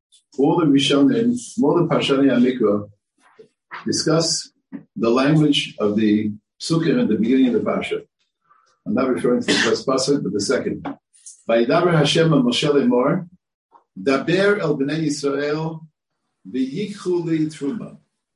all the Rishonim, all the Parshanei HaMikra discuss the language of the Psukim at the beginning of the Parsha. I'm not referring to the first pasuk, but the second. Vayidaber Hashem al Moshe lemor, daber el bnei Yisrael, v'yikchu li truma.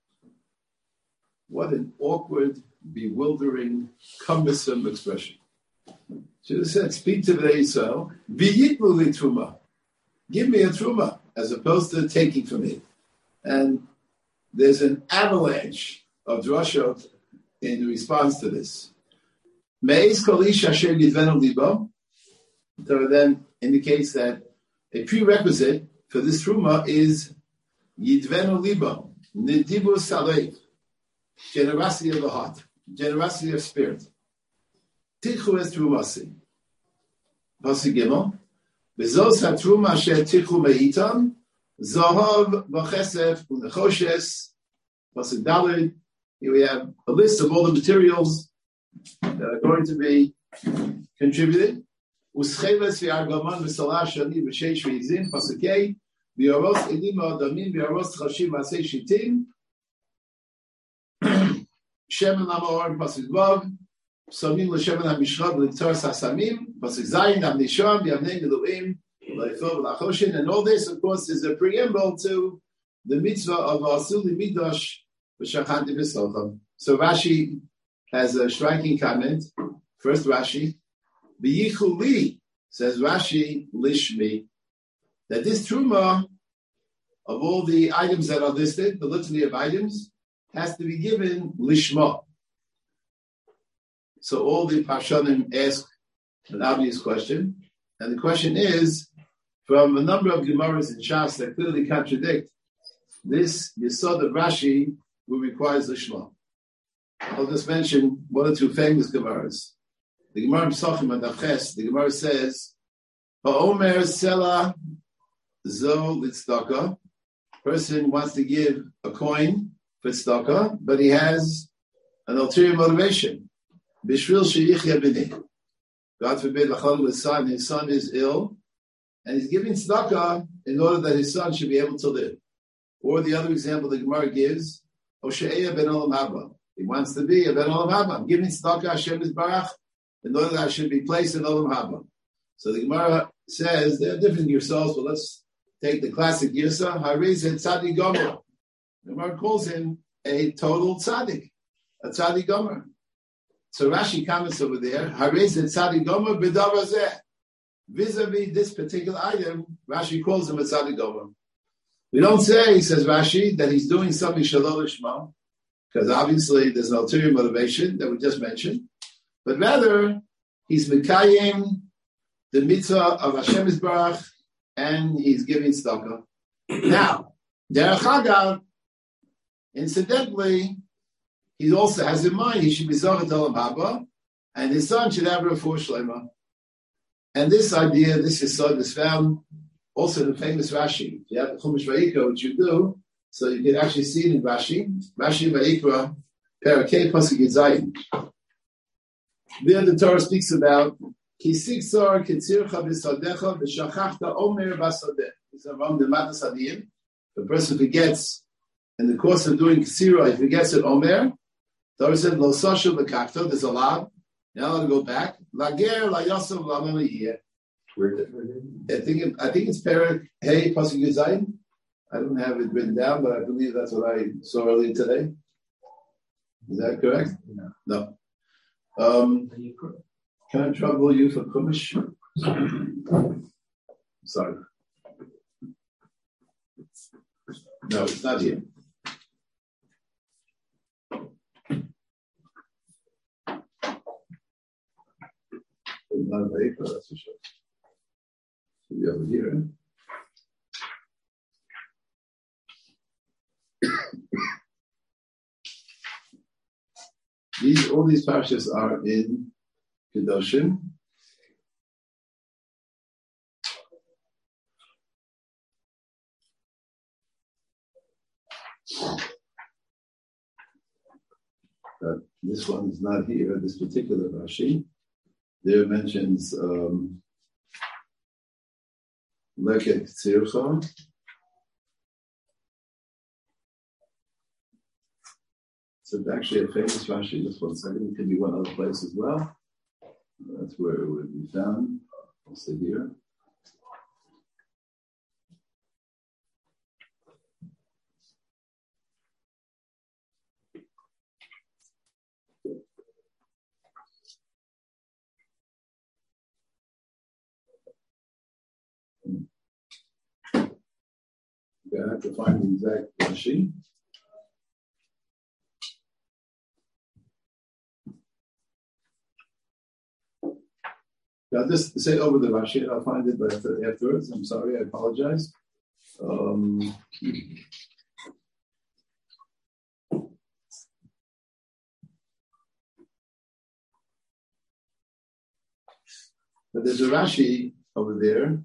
What an awkward, bewildering, cumbersome expression. Should have said, speak to bnei Yisrael, v'yikchu li truma. Give me a truma, as opposed to taking from me. And there's an avalanche of drashot in response to this. Me'ez kol ish asher yidvenu libo. So then indicates that a prerequisite for this truma is yidvenu libo, nidibus salev, generosity of the heart, generosity of spirit. Tichu es trumasi. Pasuk Gimel. Bezos hatruma asher tichu meitam, zahav v'chesef u'nechoshes. Pasuk Daled. Here we have a list of all the materials that are going to be contributed. Uscheves v'argaman v'salah shani v'sheish v'yizim. Pasuk Kei. V'yaros edim ha'adamim v'yaros chashim v'asei shitim. Shemen ha'ma'or. Pasuk Vav. Psalmim l'shemen ha'mishchad l'ktar sasamim. Pasuk Zayin ha'mnisham v'yavnei miluim l'ifol v'lachoshin. And all this, of course, is a preamble to the mitzvah of Asuli Midrash. So Rashi has a striking comment. First Rashi, V'yichu li, says Rashi, lishmi, that this truma of all the items that are listed, the litany of items, has to be given lishma. So all the Parshanim ask an obvious question, and the question is, from a number of Gemaras in Shas that clearly contradict this Yesod of Rashi, who requires lishma. I'll just mention one or two famous Gemaras. The Gemara Pesachim and Daches, the Gemara says, Ha'omer sela zo litzdaka. Person wants to give a coin for tzedakah, but he has an ulterior motivation. Bishvil sheyichya b'nei. God forbid, his son is ill, and he's giving tzedakah in order that his son should be able to live. Or the other example the Gemara gives, Oshe'eya ben olam haba. He wants to be a ben olam haba. I'm giving tzedakah Hashem Yisbarach in order that I should be placed in olam haba. So the Gemara says they're different yourselves, but let's take the classic Yirsa. Hariz et tzaddik gomer. The Gemara calls him a total tzaddik, a tzaddik gomer. So Rashi comments over there. Hariz et tzaddik gomer b'davar zeh. Vis-a-vis this particular item, Rashi calls him a tzaddik gomer. We don't say, says Rashi, that he's doing something shalom lishma, because obviously there's an ulterior motivation that we just mentioned, but rather he's mekayim the mitzvah of Hashem Yisbarach, and he's giving tzedakah. Now, derech hagav, incidentally, he also has in mind he should be zachat olam haba, and his son should have refuah shlema. And this idea, this yesod, is found also the famous Rashi. If you have the Chumash Vayikra, which you do, so you can actually see it in Rashi. Rashi Vayikra, Parakeh Pasuk Yizayim. There the Torah speaks about Ki siksar ketzircha b'sadecha v'shachachta omer b'sadeh. It's around the Matas Hadiyim. The person forgets, in the course of doing Kesira, he forgets an omer. Torah said, Lo sashu v'kachta, there's a lab. Now I'll go back. Lager la yosef l'amel. I think it's Perak Hey Pasuk Yizayim. I don't have it written down, but I believe that's what I saw earlier today. Is that correct? No. Can I trouble you for Chumash? Sorry. No, it's not here. It's not very close, that's for sure. Should be over here. All these parshas are in Kedoshim. But this one is not here, this particular Rashi. There mentions Leket Tzircha, it's actually a famous Rashi. Just 1 second. It could be one other place as well. That's where it would be found. I'll see here. I have to find the exact Rashi. I'll just say over the Rashi and I'll find it afterwards. I'm sorry, I apologize. But there's a Rashi over there.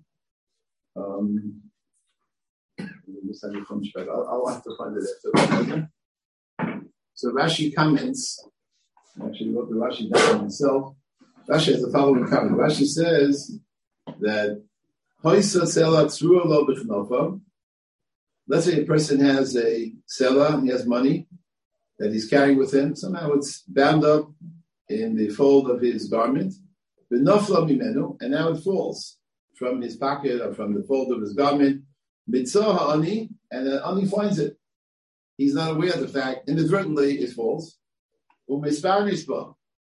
I'll have to find it after. So Rashi comments. I actually wrote the Rashi down myself. Rashi has the following comment. Rashi says that let's say a person has a selah and he has money that he's carrying with him. Somehow it's bound up in the fold of his garment. And now it falls from his pocket or from the fold of his garment. And the ani finds it. He's not aware of the fact. Inadvertently, it falls. The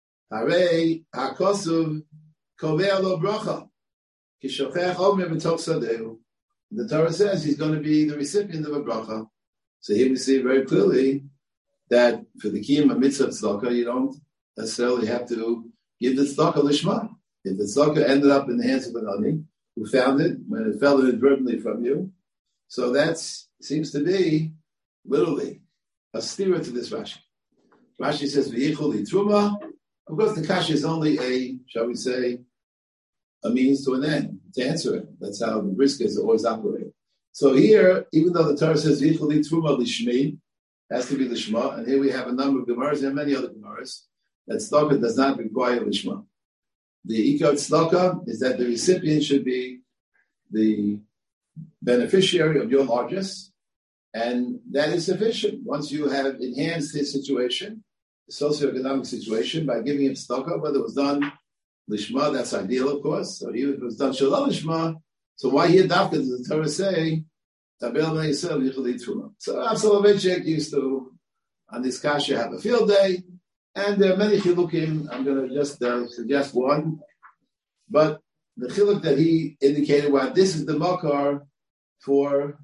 Torah says he's going to be the recipient of a bracha. So here we see very clearly that for the kiyum of mitzvah tzedakah, you don't necessarily have to give the tzedakah lishma. If the tzedakah ended up in the hands of an ani who found it when it fell inadvertently from you, so that seems to be literally a stira to this Rashi. Rashi says v'yichul truma. Of course, the kasha is only a, shall we say, a means to an end to answer it. That's how the briskets always operate. So here, even though the Torah says v'yichul truma lishmi, has to be lishma, and here we have a number of gemaras and many other gemaras that tzedakah does not require lishma. The ikar tzedakah is that the recipient should be the beneficiary of your largesse, and that is sufficient. Once you have enhanced his situation, the socioeconomic situation, by giving him tzedakah, whether it was done lishma, that's ideal, of course. So even if it was done shalom lishma, so why here dafka does the Torah say tabel me'yisrael yichud truma? So Rav Soloveitchik used to on this kasha have a field day, and there are many chilukim. I'm going to just suggest one, but the chiluk that he indicated, well, this is the makar for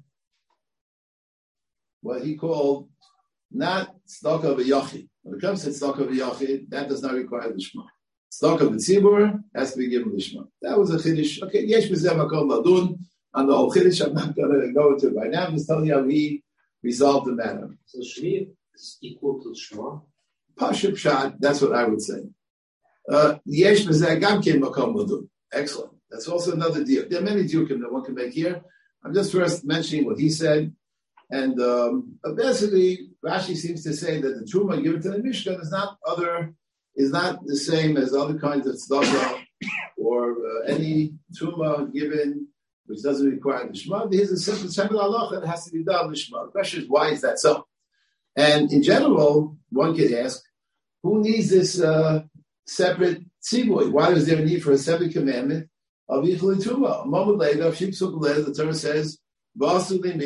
what he called not tzedakah v'yachid. When it comes to tzedakah v'yachid, that does not require lishma. Tzedakah v'tzibur has to be given lishma. That was a chiddush. Okay, yesh b'zeh makom ladun. On the whole chiddush, I'm not going to go into it right now. I'm just telling you how he resolved the matter. So shmi is equal to shma? Pashut pshat, that's what I would say. Yesh b'zeh gam ken makom ladun. Excellent. That's also another deal. There are many diukim that one can make here. I'm just first mentioning what he said. And basically, Rashi seems to say that the truma given to the Mishkan is not the same as other kinds of tzedakah or any truma given which doesn't require lishma. Here's a simple halacha that has to be done lishma. The question is, why is that so? And in general, one could ask, who needs this separate tzibui? Why is there a need for a separate commandment of yichul truma? A moment later, a few psukim later, the Torah says, you have to build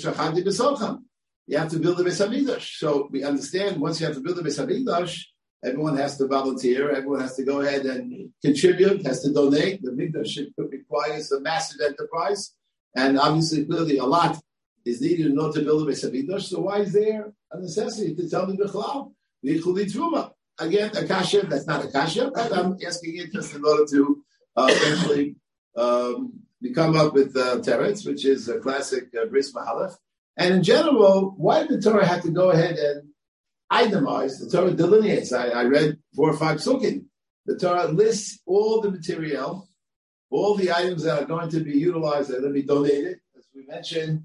the Beis Hamikdash. So we understand once you have to build the Beis Hamikdash, everyone has to volunteer, everyone has to go ahead and contribute, has to donate. The Mikdash requires a massive enterprise, and obviously, clearly, a lot is needed in order to build the Beis Hamikdash. So why is there a necessity to tell me B'chalal? V'yichuli Truma. Again, a kasha, that's not a kasha, but I'm asking it just in order to eventually we come up with teretz, which is a classic bris mahalach. And in general, why did the Torah have to go ahead and itemize? The Torah delineates. I read 4 or 5 psukim. The Torah lists all the material, all the items that are going to be utilized, that are going to be donated. As we mentioned,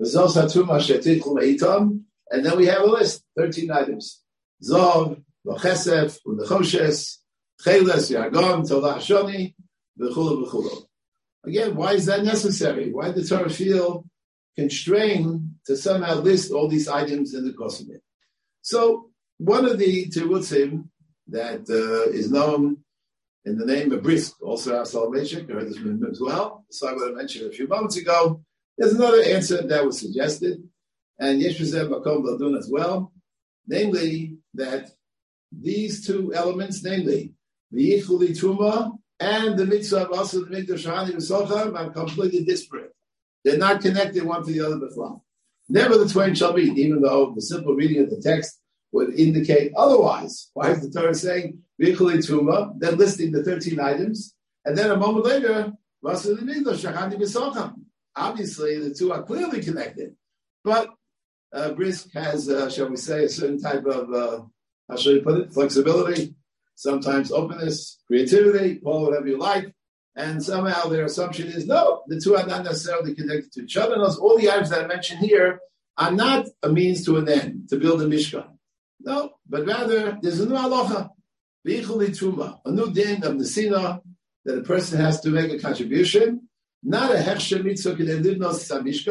and then we have a list, 13 items. Zov, Chesef, Unechoshes, Cheles, Yagam, Tolah Shoni, V'chulu, V'chulu. Again, why is that necessary? Why did the Torah feel constrained to somehow list all these items in the Kosovo? So One of the Tirutzim that is known in the name of Brisk, also our Soloveitchik, heard this from him as well. So I would have mentioned a few moments ago. There's another answer that was suggested, and Yesh B'Zeh Makom Ladun as well, namely that these two elements, namely the Yichuli Truma and the mitzvah of also the Mikdash Shahani V'Socham, are completely disparate. They're not connected one to the other before. Never the twain shall meet, even though the simple reading of the text would indicate otherwise. Why is the Torah saying Yichuli Truma, then listing the 13 items, and then a moment later, also the Mikdash Shahani V'Socham? Obviously, the two are clearly connected, but Brisk has, shall we say, a certain type of, how should we put it, flexibility, sometimes openness, creativity, call it whatever you like, and somehow their assumption is, no, the two are not necessarily connected to each other. All the items that I mentioned here are not a means to an end, to build a Mishkan. No, but rather, there's a new halacha, v'yichuli truma, a new din of nesina, that a person has to make a contribution, not a hechsher mitzvah k'dei livnos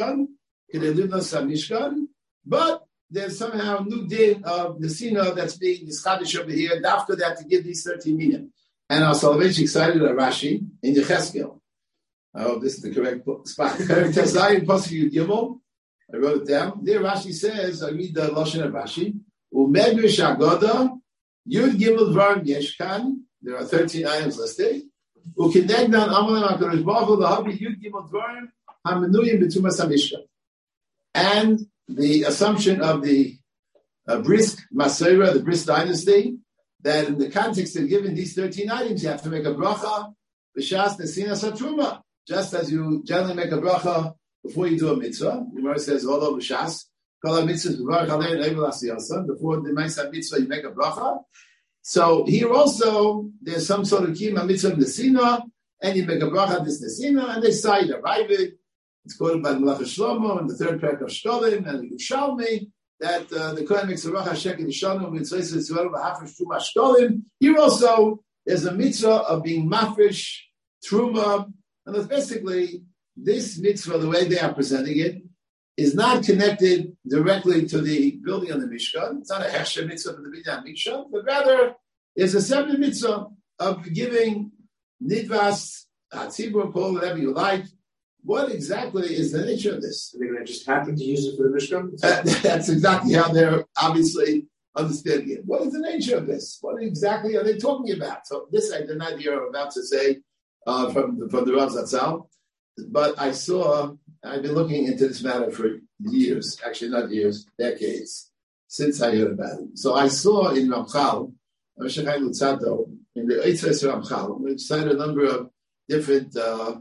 samishkan, but there's somehow a new din of nesina that's being dischadish over here, and after that to give these 13 million. And our Soloveitchik cited a Rashi in Yecheskel. I hope this is the correct spot. Tezayin Pasuk Yud. I wrote it down. There Rashi says, I read the Lashon of Rashi, U'medrish Agoda, Yud Gimel Dvarim Yeshkan, there are 13 items listed, U'kinegnan Amalim HaKadosh Baruch Hu, L'habi Yud Gimel Dvarim, HaMenuyim B'tumas HaMishkan. And the assumption of the Brisk Maseira, the Brisk dynasty, that in the context of giving these 13 items, you have to make a bracha, b'shas nesina satruma, just as you generally make a bracha before you do a mitzvah. The Gemara says, "Olo b'shas, kol ha-mitzvahs b'varach alein eivel asiyasa." Before the ma'aseh mitzvah, you make a bracha. So here also, there's some sort of kiyum mitzvah nesina, and you make a bracha this nesina, and they cite a Ravid. It's quoted by the Melech Shlomo in the third parak of Shtolim and the Yerushalmi, that the Kohen makes a bracha shekin shanu mitzvahs tzivelu b'hafresh truma shtolim. Here also, there's a mitzvah of being mafresh truma, and that's basically this mitzvah, the way they are presenting it, is not connected directly to the building of the Mishkan. It's not a hechsher mitzvah for the binyan Mishkan, but rather it's a separate mitzvah of giving nidvas, hatzibur, call whatever you like. What exactly is the nature of this? Are they going to just happen to use it for the Mishkan? That's exactly how they're obviously understanding it. What is the nature of this? What exactly are they talking about? So this I did not hear about to say from the Rav Zatzal, but I've been looking into this matter for years, actually not years, decades, since I heard about it. So I saw in Ramchal, in the Eitzes Ramchal, which cited a number of different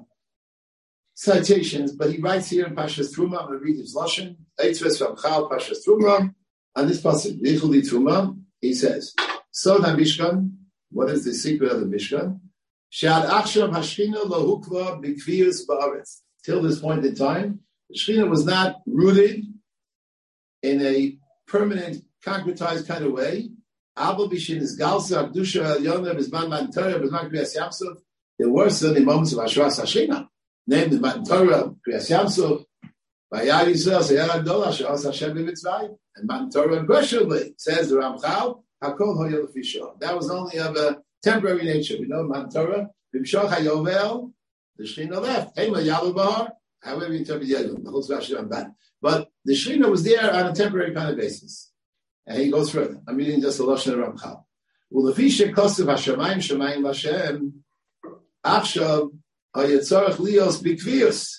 citations, but he writes here in Pashas Truma, I'm going to read his Lashon, Eitzves Ramchal, Pashas Truma, on this pasuk, Yichuli Truma, he says, Sod HaMishkan, what is the secret of the Mishkan? Shad Achshav Hashchina Lo Hukva B'Kviyus Ba'aretz. Till this point in time, the Shechina was not rooted in a permanent, concretized kind of way. Abel Bishin is Galsa, Akdusha, Yonah, Bizman Mantara, Bizman Kriyas Yamsuf. There were certainly moments of Ashras Hashchina, named the Matan Torah, Kriyas Yamsuf, Vayar Yisrael, Seyar Agdola, She'as Hashem B'mitzvayim, and Matan Torah unquestionably, says the Ramchal, Hakol Hoyel Fisho. That was only of a temporary nature. We know Matan Torah, B'mshoch HaYovel, the Shechina left. Hema Yalu Bahar, however you interpret Yelum, the whole Rashi on that. But the Shechina was there on a temporary kind of basis. And he goes further. I'm reading just the Lashon of Ramchal. U'lefishe kosev Hashemayim Shemayim Lashem, Achshav HaYetzorach Lios B'Kviyus.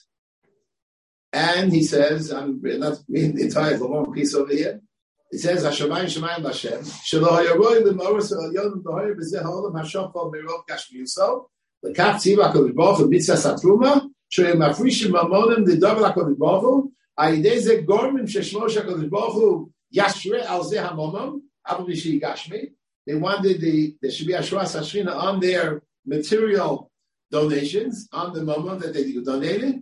And he says, I'm not reading the entire long piece over here. It says, Hashemayim Shemayim Lashem, Shelo HaYaroi L'Moros HaYodom D'Hoyer B'zeh HaOlam HaShofal Mirov Kashmiyuso, L'kach Tzivah HaKadosh Baruch Hu Mitzvah Satruma, She'em Mafrishim Mamonim L'Dover HaKadosh Baruch Hu, Ayidei Zeh Gormim Sheshmosh HaKadosh Baruch Hu Yashre Al Zeh HaMomim, Abu Bishi Gashmi. They wanted there should be Ashras Hashchina on their material donations, on the moment that they donated.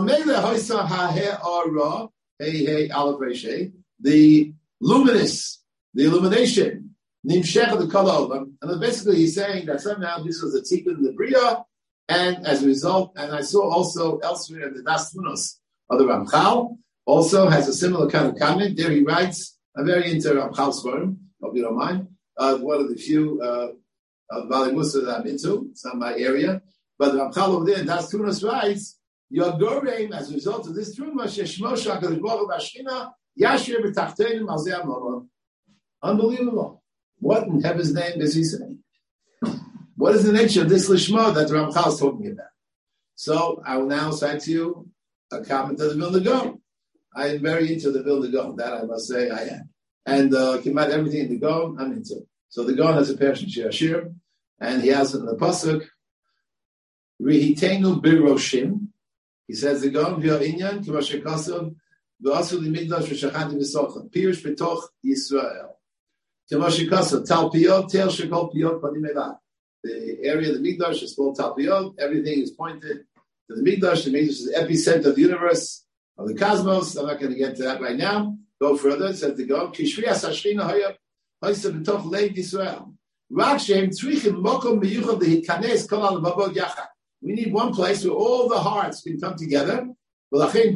The luminous, the illumination, Nimshech the Kol, and basically he's saying that somehow this was a tikkun in the Bria, and as a result, and I saw also elsewhere in the Das Tmunos of the Ramchal, also has a similar kind of comment. There he writes, I'm very into Ramchal's form, Hope you don't mind. One of the few Bali Musa that I'm into. It's not my area. But the Ramchal over there in Das Tunas writes, your Goreim, as a result of this Truma, Sheshmosh HaKadosh Baruch Hu B'Ashchina, Yashir B'Tachtenim Al Zeh HaMamon. Unbelievable. What in heaven's name is he saying? What is the nature of this Lishma that the Ramchal is talking about? So I will now cite to you a comment of the Vilna Gaon. I am very into the Vilna Gaon. That I must say I am. And about everything in the Gaon, I'm into. So the Gaon has a Persian Shir, and he has in the Pasuk, Rihitenu Biroshim. He says the Gaon v'yo inyan k'masher kasav v'asu l'migdash v'shachanti v'socham pirush b'toch Yisrael k'masher kasav talpiyot tel shekol piyot panim elav. The area of the Migdash is called talpiyot. Everything is pointed to the Migdash. The Migdash is the epicenter of the universe, of the cosmos. I'm not going to get to that right now. Go further. It says the Gaon kishrias hashchina haya ha'isa b'toch leib Yisrael rak shehem tzrichim mokom miyuchad lehitkanes kol halevavot yachad. We need one place where all the hearts can come together. Hashem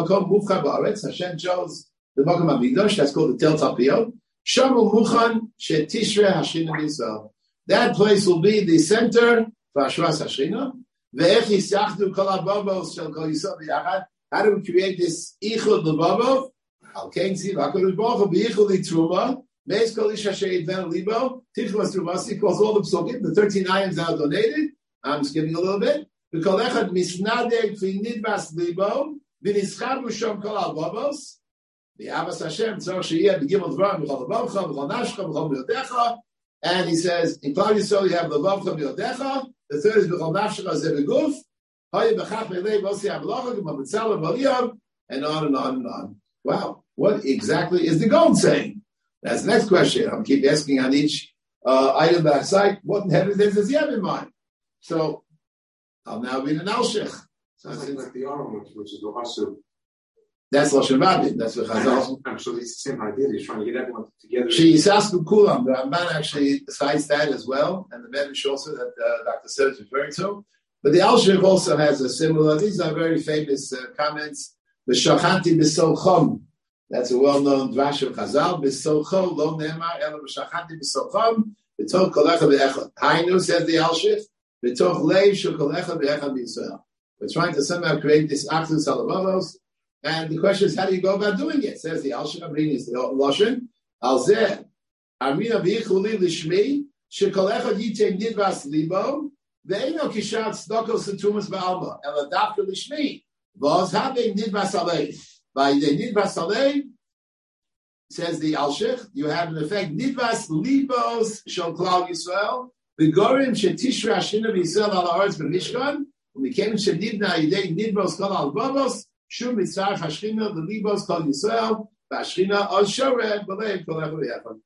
chose the Makom HaMikdash, that's called the Tel Talpiyot. Shamu Muchan Shetishre Hashchina B'Yisrael. That place will be the center for Hashras Hashchina. Ve'ech Yisachdu Kol HaBavos Shel Kol Yisrael B'Yachad. How do we create this Ichud L'Bavov? Al Kein Tziv HaKadosh Baruch Hu B'Ichud L'Truma. Meis Kol Ish Asher Yidven Libo. Tichmas Trumasi calls all the Psukim. The 13 items now donated. I'm skipping a little bit. Because echad misnadeg v'nidbas libo v'nischad b'shom kol al-babos v'avas Hashem tzor sheyeh b'gimel dvarim b'chol l'bavcha b'chol nashcha b'chol miyodecha. And he says, in Klal Yisrael you have l'bavcha miyodecha. The third is b'chol nashcha zeh b'guf hayeh b'chach me'lei v'osi ha'melacha g'ma b'tzala v'aliyah, and on and on and on. Wow, what exactly is the Gaon saying? That's the next question. I'll keep asking on each item that I cite. What in heaven does he have in mind? So I'll now read an Alshich. Sounds like the Aron, which is the Hasu. That's Lashon Rabin. That's what Chazal. Actually, it's the same idea. He's trying to get everyone together. She Yisasku Kulam. The Ramban actually cites that as well, and the Medrash also that Dr. Sir is referring to. But the Alshich also has a similar. These are very famous comments. The Shachanti B'Solchom. That's a well-known drash of Chazal. B'Solchom lo ne'emar elo B'Shachanti B'Solchom B'Toch Kolecha B'Echad. Hainu, says the Alshich. We're trying to somehow create this Achdus Halavavos, and the question is, how do you go about doing it? Says the Alshich, I'm reading the Lashon. Alzeh, Amina v'yichuli l'shmi, shekol echad yitem nidvas libo, ve'eno kishat tzedakos l'tumas ba'alma, ela dafka l'shmi, v'oz having nidvas alei. By the nidvas alei, says the Alshich, you have in effect nidvas libos shel klal Yisrael. The Gorim Shetishra Hashchina B'Yisrael Al Haaretz B'Mishkan, when we came to Nidna Yidei Nidbos Kol Al Babos, Shum Mitzaref Hashchina the Libos Kol Yisrael B'Hashchina Al Shored B'Leiv Kol Echad Yachad.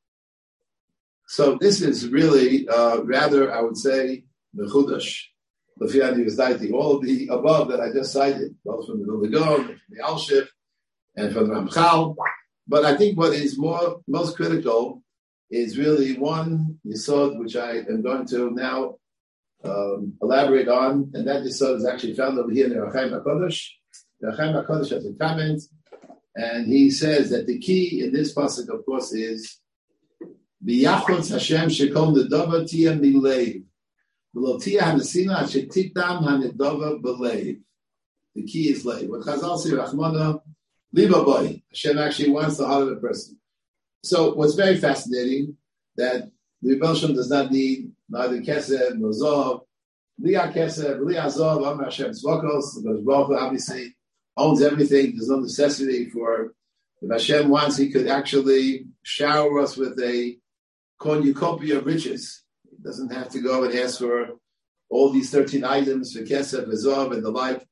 So this is really rather, I would say, mechudash. L'fi was citing all of the above that I just cited, both from the Vilna Gaon, from the Alshich, and from the Ramchal. But I think what is most critical is really one yesod which I am going to now elaborate on, and that yesod is actually found over here in the Rechaim HaKodesh. The Rechaim HaKodesh has a comment, and he says that the key in this pasuk, of course, is B'yachotz Hashem shekom nedova tia mileiv v'lo tia hanesina shetikdam hanedova b'leiv. The key is leiv. What Chazal say, Rachmana liba boy. Hashem actually wants the heart of a person. So what's very fascinating, that the Rebbe Shem does not need neither Kesed nor Zov. Liya Kesed, Liya Zov, Amar Hashem Tzvokos, because Baruch Hu obviously owns everything. There's no necessity for, if Hashem wants, he could actually shower us with a cornucopia of riches. He doesn't have to go and ask for all these 13 items for Kesed, for Zov, and the like.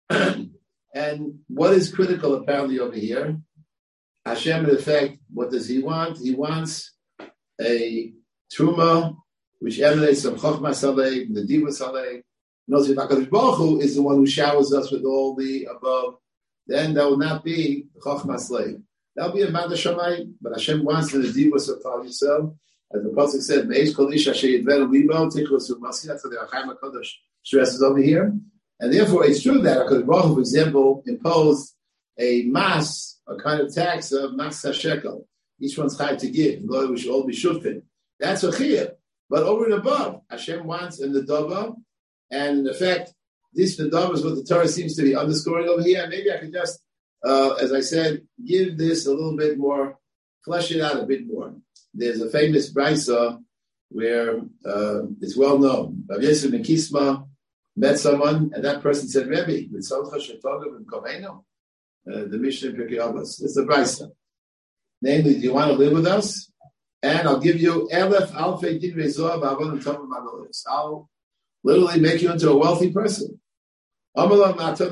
And what is critical apparently over here, Hashem, in effect, what does he want? He wants a truma which emanates from Chochmah Saleh, the Diva Saleh. Notice if HaKadosh Baruch Hu is the one who showers us with all the above, then that will not be Chochmah Saleh. That will be a Mad Shammai, but Hashem wants in the Diva Saleh Yisrael, as the Pasuk said, Me'esh Kol Ish Asher Yidven Libo Tichos Umasi. That's what the Rechaim HaKodesh stresses over here. And therefore, it's true that HaKadosh Baruch Hu, for example, imposed a mas, a kind of tax of mas shekel. Each one's chayav to give. In order we should all be shufin. That's a chiyuv. But over and above, Hashem wants in the dava, and in effect, this Nadav is what the Torah seems to be underscoring over here. And maybe I could just, as I said, give this a little bit more, flesh it out a bit more. There's a famous brisa where it's well known. Rav Yosef ben Kisma met someone, and that person said, Rebbe, the Mishnah in Pirkei Avos. It's the brisa. Namely, do you want to live with us? And I'll give you I'll literally make you into a wealthy person. I'm only going to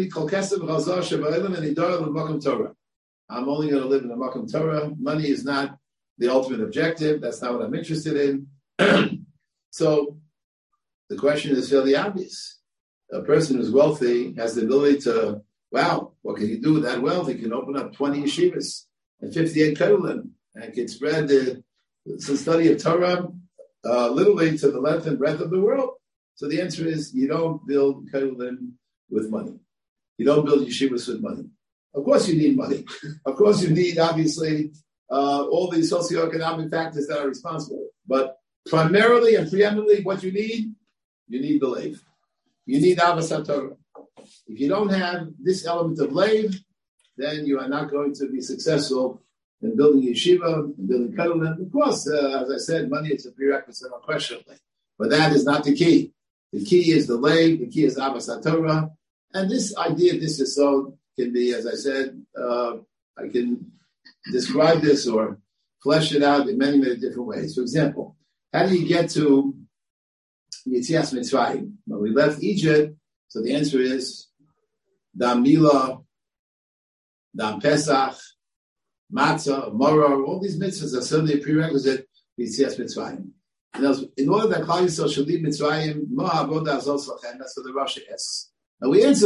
live in the Makam Torah. Money is not the ultimate objective. That's not what I'm interested in. So the question is fairly obvious. A person who's wealthy has the ability to, what can he do with that wealth? He can open up 20 yeshivas and 58 kodelim and can spread the study of Torah literally to the length and breadth of the world. So the answer is you don't build kodelim with money. You don't build yeshivas with money. Of course you need money. Of course you need, obviously, all these socioeconomic factors that are responsible. But primarily and preeminently what you need belief. You need Avas HaTorah. If you don't have this element of leiv, then you are not going to be successful in building yeshiva, and building kodelim. Of course, as I said, money is a prerequisite, unquestionably. But that is not the key. The key is the leiv, the key is Avas HaTorah. And this idea, this is so, can be, as I said, I can describe this or flesh it out in many, many different ways. For example, how do you get to Yetzias Mitzrayim? When we left Egypt, so the answer is Dam Milah, Dam Pesach, Matzah, Morah, all these mitzvahs are certainly a prerequisite for Yetzias Mitzrayim. In order that Klal Yisrael should leave Mitzrayim, that's what the Rashi asks. And we answer,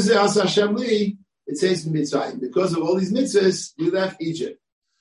it says in Mitzrayim, because of all these mitzvahs, we left Egypt.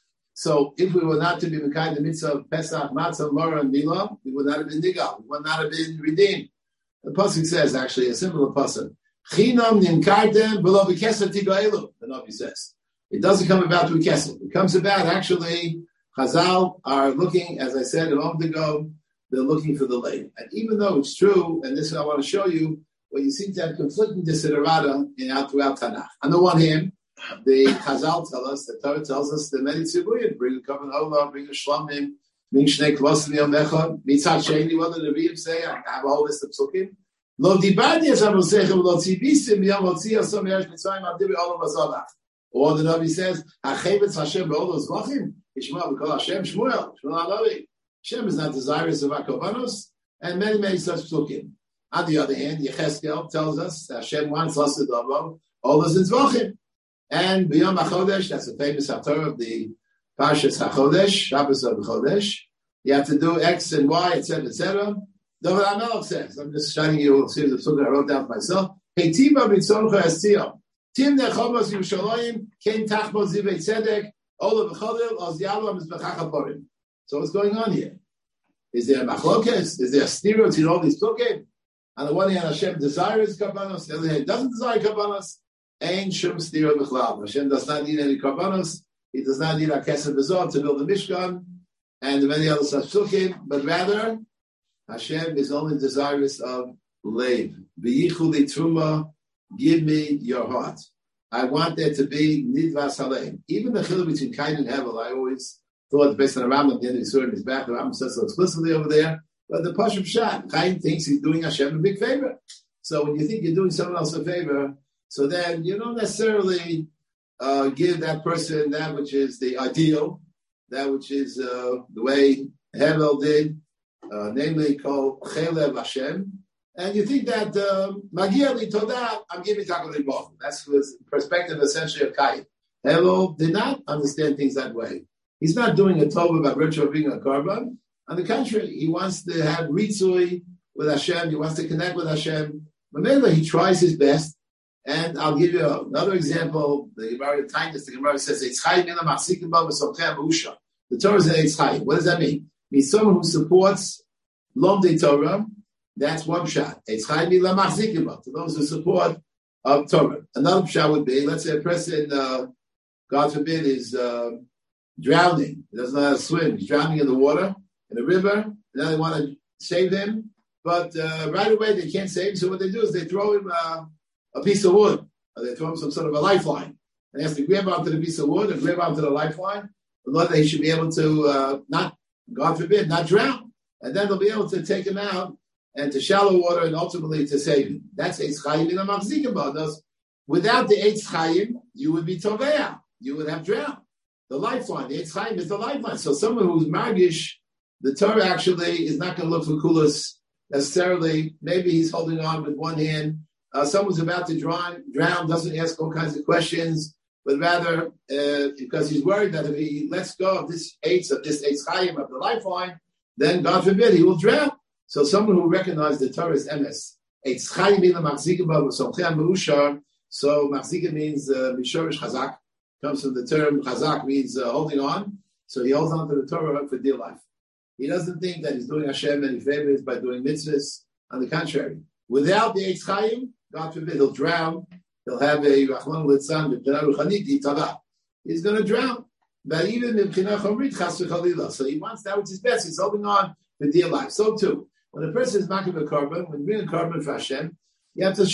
So if we were not to be Mekayim the mitzvah of Pesach, Matzah, Morah, and Milah, we would not have been Nigal. We would not have been redeemed. The pasuk says, actually, a similar pasuk. Chinam nimkartem below b'kesed tigoelu. The Navi says it doesn't come about through kesed. It comes about actually. Chazal are looking, as I said a moment ago, they're looking for the leiv. And even though it's true, and this I want to show you, where you seem to have conflicting desiderata throughout Tanakh. On the one hand, the Chazal tell us, the Torah tells us the many tzibuyim, bring a covenant olah, bring a shlamim, bring shnei kvosim yom echad. Mitzat sheni, what did the Rebbe say? I have a whole list of psukim. Lo dibani es amosechem, lo tzibisim, yom otzi asom yesh mitzvayim, adibi olam azolach. Or the Navi says, Hachevetz Hashem be'olos vachim, Yishmael v'kol Hashem Shmuel, Shmuel Halavi. Hashem is not desirous of our kavanos, and many, many such psukim. On the other hand, Yecheskel tells us that Hashem wants us to do olos and zvachim. And B'yom HaChodesh, that's a famous haftarah of the Parshas HaChodesh, Shabbos of HaChodesh. You have to do X and Y, etc., etc. David HaMelech says, I'm just showing you a series of psukim I wrote down for myself. Heitiva b'tzoncha esiyam. Tim nechamos Yerushalayim, Ken tachmo zivei tzedek, Ola v'chodel, Oz yalam is b'chachaporim. So what's going on here? Is there a machlokes? Is there a stereotype in all these psukim? On the one hand, Hashem desires kabbanos. The other hand, doesn't desire kabbanos. Ein shum stira b'chlal. Hashem does not need any kabbanos. He does not need a kesef b'zor to build the Mishkan and the many other such psukim. But rather, Hashem is only desirous of leiv. V'yichu li truma, give me your heart. I want there to be nidvas haleim. Even the chiluk between Kain and Hevel, I always thought, based on the Rambam, the end of the Surah in his back, the Rambam says so explicitly over there. But the Pashup Shat, Kain thinks he's doing Hashem a big favor. So when you think you're doing someone else a favor, so then you don't necessarily give that person that which is the ideal, that which is the way Hevel did, namely called Chelev Hashem. And you think that Magia li Todah, I'm giving Takal both. That's his perspective essentially of Kain. Hevel did not understand things that way. He's not doing a Tova by virtue of being a Karban. On the contrary, he wants to have Ritzui with Hashem. He wants to connect with Hashem. Remember, he tries his best. And I'll give you another example. The Gemara Tainus, the Gemara says, the Torah is an Eitz Chaim. What does that mean? It means someone who supports Lomdei Torah. That's one shot. Eitz Chaim ila machzikim ba, to those who support Torah. Another shot would be, let's say a person, God forbid, is drowning. He doesn't know how to swim. He's drowning in the water, in a river, and now they want to save him. But right away, they can't save him. So what they do is they throw him a piece of wood. Or they throw him some sort of a lifeline. And he has to grab onto the piece of wood and grab onto the lifeline. But he should be able to not, God forbid, not drown. And then they'll be able to take him out and to shallow water and ultimately to save him. That's Eitz Chaim in a Machzikim Ba'ados. Without the Eitz Chaim, you would be Tovea. You would have drowned. The lifeline, the Eitz Chaim is the lifeline. So someone who's Margish, the Torah actually is not going to look for kulas necessarily. Maybe he's holding on with one hand. Someone's about to drown, doesn't ask all kinds of questions, but rather because he's worried that if he lets go of this Eitz Chaim, of the lifeline, then God forbid he will drown. So someone who recognizes the Torah is emes. Eitz Chaim in the Machzikim Ba'ados Meushar. So Machzikim means Mishorish Chazak. Comes from the term Chazak, means holding on. So he holds on to the Torah for dear life. He doesn't think that he's doing Hashem any favors by doing mitzvahs. On the contrary, without the Eitz Chaim, God forbid, he'll drown. He'll have a Rachman Litzan, he's going to drown. But even in China Chomrit, Chas v'Chalila. So he wants that which is best. He's holding on for dear life. So too, when a person is making a korban, when you bring a korban for Hashem, you have to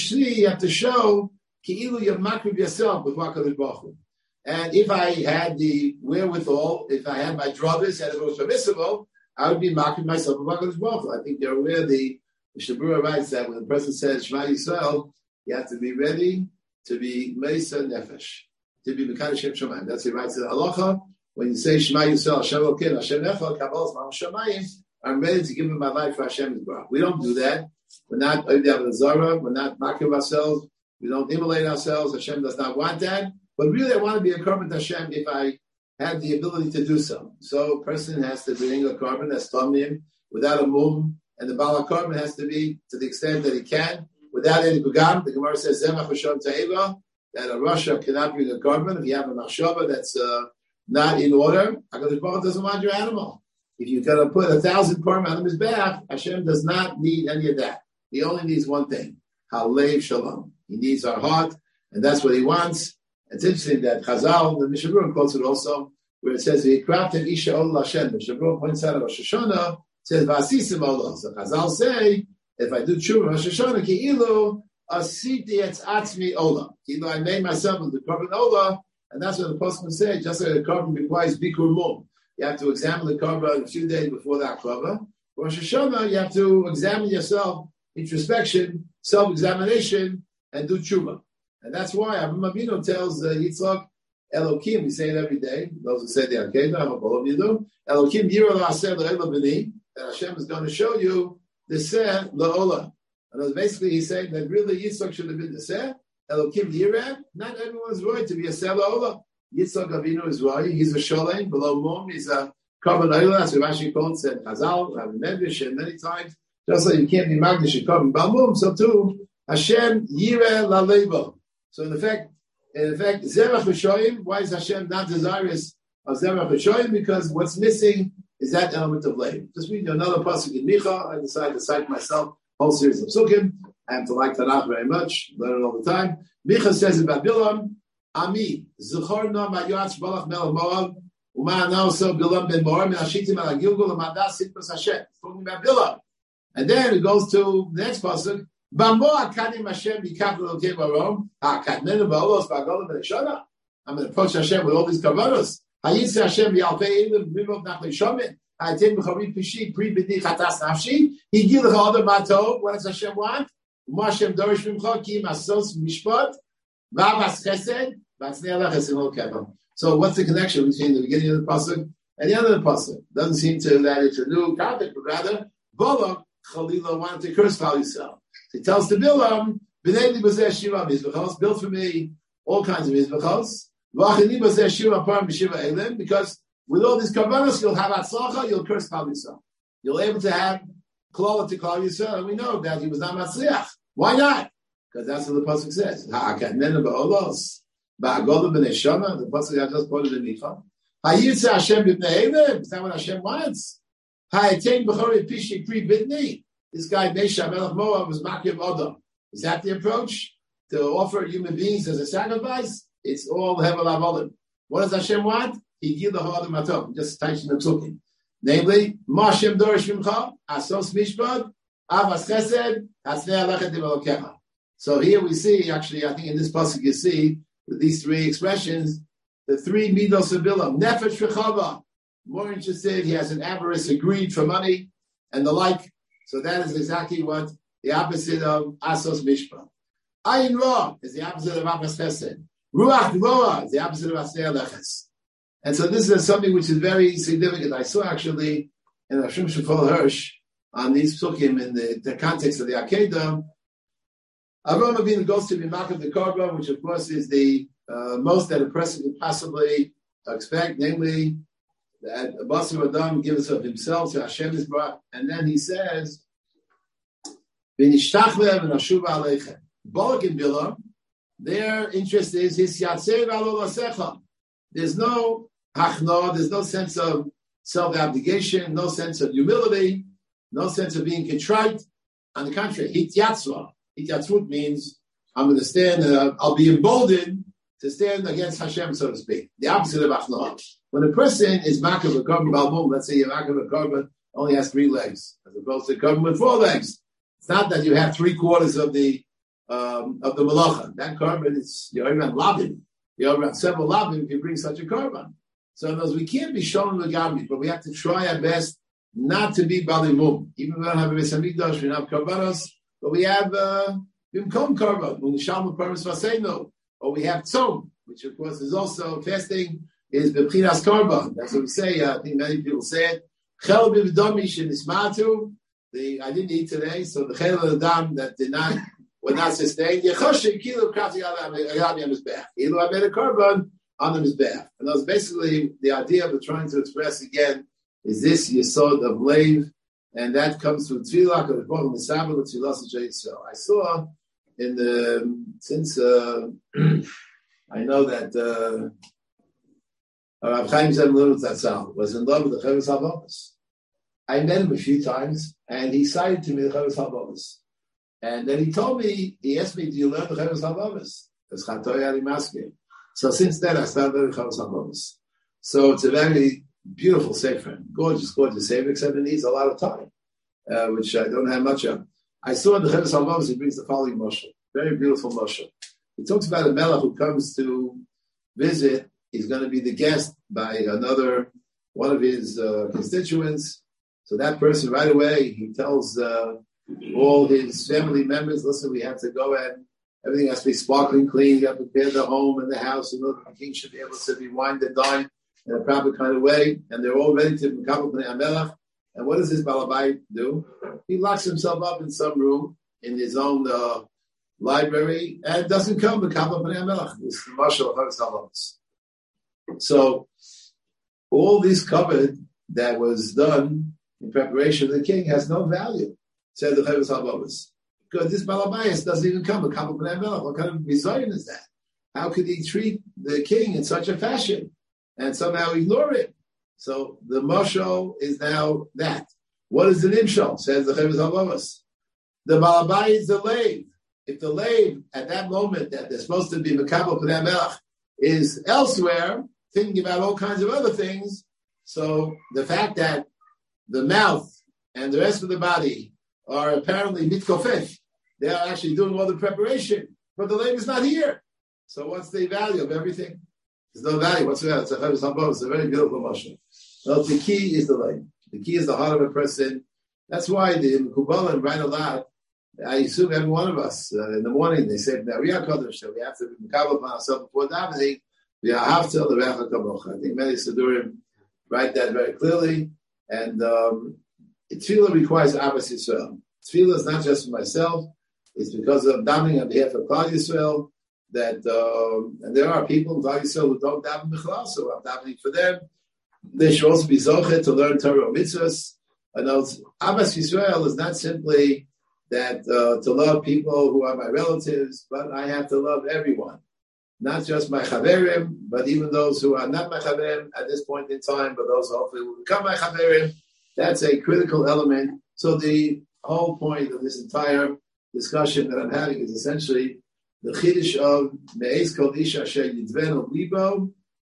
show Ki'ilu you're making yourself with HaKadosh Baruch Hu. And if I had the wherewithal, if I had my druthers and it was permissible, I would be making myself with HaKadosh Baruch Hu. I think you're aware the Shabura writes that when a person says Shema Yisrael, you have to be ready to be Meisa Nefesh, to be Mekadosh Shem Shamayim. That's what he writes in the Halacha. When you say Shema Yisrael, Hashem Elokeinu, Hashem Echad, Kabbalas Ma'am Shamayim, I'm ready to give him my life for Hashem Yisrael. We don't do that. We're not Oivdi Zara. We're not Makiv ourselves. We don't immolate ourselves. Hashem does not want that. But really, I want to be a korban Hashem if I have the ability to do so. So a person has to bring a korban that's tamim without a mum, and the bala korban has to be to the extent that he can without any pugam. The Gemara says zemach v'shon ta'eva, that a rasha cannot bring a korban if you have a machshava that's not in order. HaKadosh Baruch Hu doesn't want your animal. If you're going to put 1,000 korban on his back, Hashem does not need any of that. He only needs one thing: halev shalom. He needs our heart, and that's what he wants. It's interesting that Chazal, the Mishabur quotes it also, where it says, "V'yikraftem isha ol Hashem." Mishabur points out of Rosh Hashanah, says, "V'asisim olah." So Chazal say, if I do tshuva Rosh Hashanah, ki'ilu asiti etz atzmi olah. Ki'ilu I made myself with the korban olah, and that's what the Poskim say. Just like the korban requires bikur mum, you have to examine the korban a few days before that korban. Rosh Hashanah, you have to examine yourself, introspection, self-examination, and do tshuva. And that's why Avraham Avinu tells Yitzchak, Elokim, we say it every day, those who say the Akedah, I hope all of you do, Elokim yira la'aseh le'ela b'ni, that Hashem is going to show you the seh la'olah. And basically he's saying that really Yitzchak should have been the seh, Elokim yira, not everyone is right to be a seh la'olah. Yitzchak Avinu is right, he's a sholem, below mum, he's a korban olah, as Rashi quotes and Chazal, Medrash, and many times, just like you can't be magnish and korban b'mum, so too, Hashem yira la'leba. So in effect, Zerach V'Shoyim, why is Hashem not desirous of Zerach V'Shoyim? Because what's missing is that element of lave. Just reading another pasuk in Micha, I decided to cite myself a whole series of psukim. I have to like Tanakh very much, learn it all the time. Micha says about Bilam, Ami, Zechorna Ma'yatz Balach Melech Moab, Uma'anao So Bilam Ben Moab, Me'ashitim Ala Gilgul, Amadas Sitpas Hashem. It's talking about Bilam. And then it goes to the next pasuk, I'm going to approach Hashem with all these kavanos. What does Hashem want? So what's the connection between the beginning of the pasuk and the end of the pasuk? Doesn't seem to that it's a new context, but rather Balak Chalila wanted to curse Klal Yisrael. So he tells the Bilam, "B'nei bazeh shiva mizbachos, build for me all kinds of mizbachos. V'achini bazeh shiva param b'shiva elim, because with all these karbanos you'll have atzlacha, you'll curse Klal Yisrael. You'll be able to have klala to Klal Yisrael, and we know that he was not matzliach. Why not? Because that's what the pasuk says. Ha'akadnenu ba'olos ba'agodah b'nei shana. The pasuk I just quoted in Micha. Hayitzeh Hashem b'nei elim. Is that what Hashem wants? Ha'etein b'chori pishi pri b'nei. This guy, Mesha Melech Moab, was Makiv Odom. Is that the approach? To offer human beings as a sacrifice? It's all Hevel Avolim. What does Hashem want? Higil Lahad Matov. Just touching the psukim. Namely, Mashem Dorish Mimcha, Asos Mishpad, Avas Chesed, Hasnei Alechet Develokecha. So here we see, actually, I think in this pasuk you see, with these three expressions, the three midos of Bilam. Nefesh v'chava, more interested, he has an avarice, a greed for money, and the like. So that is exactly what the opposite of Asos Mishpah. Ayin Ra is the opposite of Avas Chesed. Ruach Roa is the opposite of Hasnei Aleches. And so this is something which is very significant. I saw actually in Hashem Shefol Hirsch on these psukim in the context of the Akedah. Avraham Avinu goes to Mimakah the Korban, which of course is the most that a person could possibly expect, namely that Basar Adam gives of himself to Hashem is brought, and then he says, "V'nishtachlev v'nashuv aleichem." Balak and Bilam, their interest is his yatzei v'alo lasecha. There's no hachna, there's no sense of self-abnegation, no sense of humility, no sense of being contrite. On the contrary, hityatzva. Hityatzvut means I'm going to stand, I'll be emboldened to stand against Hashem, so to speak. The opposite of hachna. When a person is makav a korban balmum, let's say you're makav a korban only has 3 legs, as opposed to a korban with 4 legs. It's not that you have 3/4 of the malacha. That korban is you're around labim. You're around several labim if you bring such a korban. So in other words, we can't be shown the garbage, but we have to try our best not to be balimum. Even if we don't have a Beis Hamikdash, we don't have korbanos, but we have bimkom korban, u'nishalmu parvis vaseinu, or we have tzom, which of course is also fasting, is b'chinas korban. That's what we say. I think many people say it. Chel b'v'domi shenismatu. I didn't eat today, so the chel of the dam that were not sustained. Yechoshe kilu krati al mizbeach. Ilu I made a korban on the mizbeach. And that was basically the idea of trying to express again is this yesod of leiv, and that comes through tefillah. I saw in the since I know that Rav Chaim Zebulun Zatzal was in love with the Chavis HaVavos. I met him a few times, and he cited to me the Chavis HaVavos. And then he told me, he asked me, "Do you learn the Chavis HaVavos?" Because Chatoy Ali Maskeh. So since then, I started learning Chavis HaVavos. So it's a very beautiful sefer, gorgeous sefer, except it needs a lot of time, which I don't have much of. I saw in the Chavis HaVavos, he brings the following mashal, very beautiful mashal. He talks about a melech who comes to visit. He's going to be the guest by one of his constituents. So that person right away, he tells all his family members, listen, we have to go and everything has to be sparkling clean. You have to prepare the home and the house, and the king should be able to be wined and dined in a proper kind of way. And they're all ready to Mekabel Pnei HaMelech. And what does this Balabai do? He locks himself up in some room in his own library and doesn't come Mekabel Pnei HaMelech. This is the Mashal of Chavis HaVavos. So all this covered that was done in preparation of the king has no value, said the Chavis HaVavos. Because this Balabayas doesn't even come with Kabbalah B'nai Melech. What kind of bizayon is that? How could he treat the king in such a fashion and somehow ignore it? So the mashal is now that. What is the nimshal? Says the Chavis HaVavos. The Balabayas is the lave. If the lave at that moment that they're supposed to be Kabbalah B'nai Melech is elsewhere, thinking about all kinds of other things, so the fact that the mouth and the rest of the body are apparently mitkofef, they are actually doing all the preparation, but the lave is not here. So what's the value of everything? There's no value whatsoever. It's a very beautiful mashal. No, the key is the lave. The key is the heart of a person. That's why the Mekubalim write a lot. I assume every one of us in the morning they say that we have to be mekabel upon ourselves before davening. We have to the Recha Kamocha. I think many Sidurim write that very clearly. And Tefillah requires Abbas Yisrael. Tefillah is not just for myself. It's because of davening on behalf of Klal Yisrael that, and there are people in Klal Yisrael who don't daven b'chalal, so I'm davening for them. They should also be zochet to learn Torah or mitzvahs. And Abbas Yisrael is not simply that to love people who are my relatives, but I have to love everyone. Not just my chaverim, but even those who are not my chaverim at this point in time, but those hopefully will become my chaverim. That's a critical element. So the whole point of this entire discussion that I'm having is essentially the chiddush of me'ez kol ish asher yidvenu libo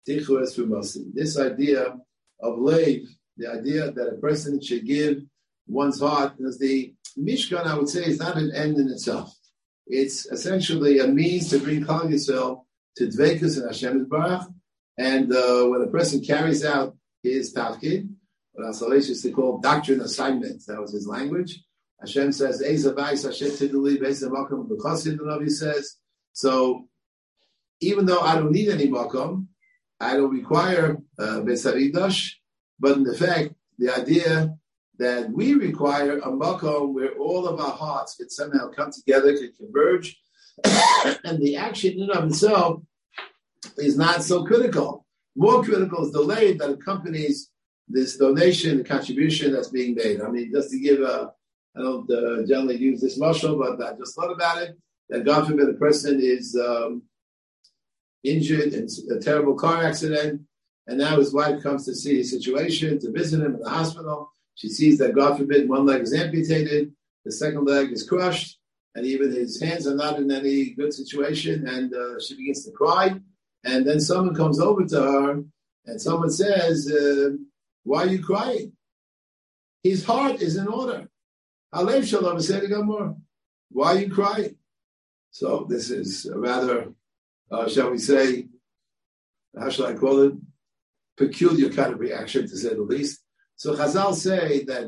tichuas trumasi. This idea of leiv, the idea that a person should give one's heart, because the Mishkan, I would say, is not an end in itself. It's essentially a means to bring Klal Yisrael to Dveikus and Hashem Yisbarach. And when a person carries out his tafkid, what Asalei used to call doctrine assignments, that was his language. Hashem says, Eza Vais Hashem Tiduli, Beis Makom, the Chassid, the Navi says. So, even though I don't need any Makom, I don't require Beis HaMikdash, but in effect, the idea that we require a makom where all of our hearts can somehow come together, can converge, and the action in and of itself is not so critical. More critical is the lay that accompanies this donation, the contribution that's being made. I mean, just to give I don't generally use this mashal, but I just thought about it, that God forbid a person is injured in a terrible car accident, and now his wife comes to see his situation, to visit him in the hospital. She sees that, God forbid, one leg is amputated, the second leg is crushed, and even his hands are not in any good situation, and she begins to cry. And then someone comes over to her, and someone says, why are you crying? His heart is in order. Alev Shalom said Gamor. Why are you crying? So this is a rather, shall we say, how shall I call it? Peculiar kind of reaction, to say the least. So Chazal say that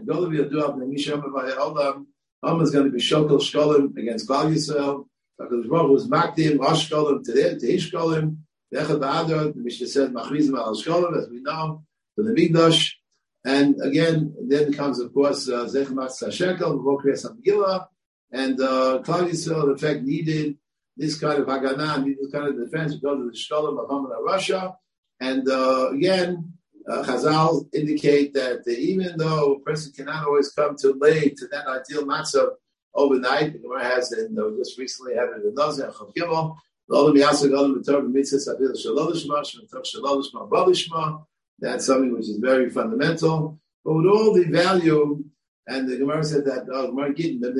Olam is going to be Shokol Shkolim against Klal Yisrael. Because Baruch was Makdim, Rosh Shkolim to Ish Shkolim. The Echad Ba'adar, the Mishnah said Machrizim al Shkolim, as we know, for the Mikdash. And again, then comes, of course, Zech Matzah Shekel, Vokres Amgila, and Klal Yisrael, in fact, needed this kind of Haganah, needed this kind of defense because of the Shkolim of Haman Russia. And again, Chazal indicate that even though a person cannot always come to lay to that ideal matzah overnight, the Gemara has, and just recently had it in Nazir, Chav Gimel, that's something which is very fundamental. But with all the value, and the Gemara said that, Gemara Gittin, the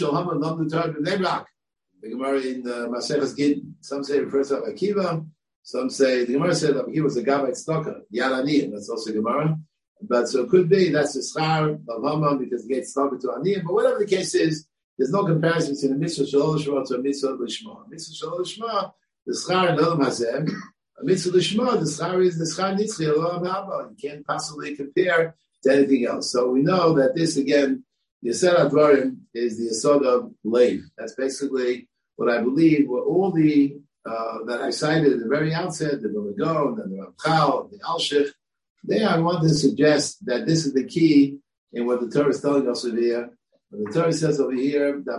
Gemara in Maseches Gittin, some say it refers to Akiva, some say, the Gemara said that he was a Gabbai Tzedakah, Yad, that's also Gemara. But so it could be that's the schar of Haman because he gets tzedakah to Aniyim. But whatever the case is, there's no comparison between a mitzvah shalol lishma to a mitzvah lishma. Mitzvah shalol lishma, the schar in Olam Hazeh. A mitzvah lishma, the schar is the schar nitzchi Olam Haba. You can't possibly compare to anything else. So we know that this again, the Yesod HaDvarim is the Yesod of Leiv. That's basically what I believe were all the that I cited at the very outset, the Vilna and the Ramchal, and the Alshich. There I want to suggest that this is the key in what the Torah is telling us over here. When the Torah says over here, the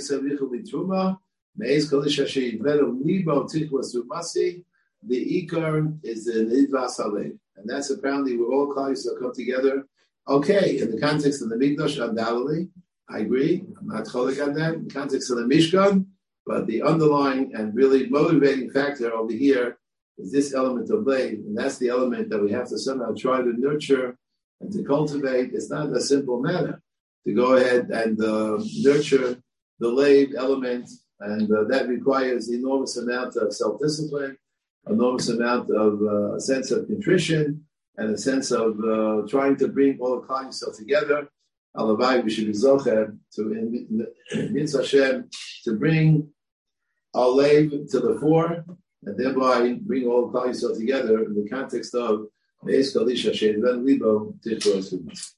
Ikar is the Nidvas Halev. And that's apparently where all Klal Yisrael come together. Okay, in the context of the Mikdash, undoubtedly, I agree. I'm not cholik on that. In the context of the Mishkan, but the underlying and really motivating factor over here is this element of Leiv, and that's the element that we have to somehow try to nurture and to cultivate. It's not a simple matter to go ahead and nurture the Leiv element, and that requires enormous amount of self-discipline, enormous amount of a sense of contrition, and a sense of trying to bring all the Klal Yisrael together. Alavai, we should be zocher to in Hashem to bring our Leiv to the fore, and thereby bring all the Klal Yisrael together in the context of Beis Kalisha She'en Libo Tichos.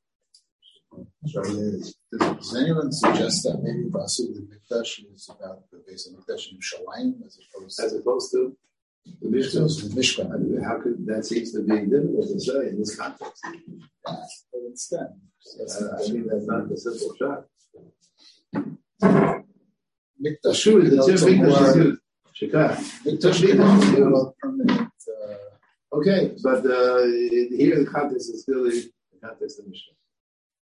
Does anyone suggest that maybe Basu the Mikdash is about the Beis Hamikdash in Yerushalayim as opposed to the Mishkan? I mean, how could that seems to be difficult to say in this context? Yeah, but instead, I mean, that's not the simple shot. Mikdash, the term Mikdash is used. Mikdash is more permanent. Okay, but here the context is clearly the context of Mishkan.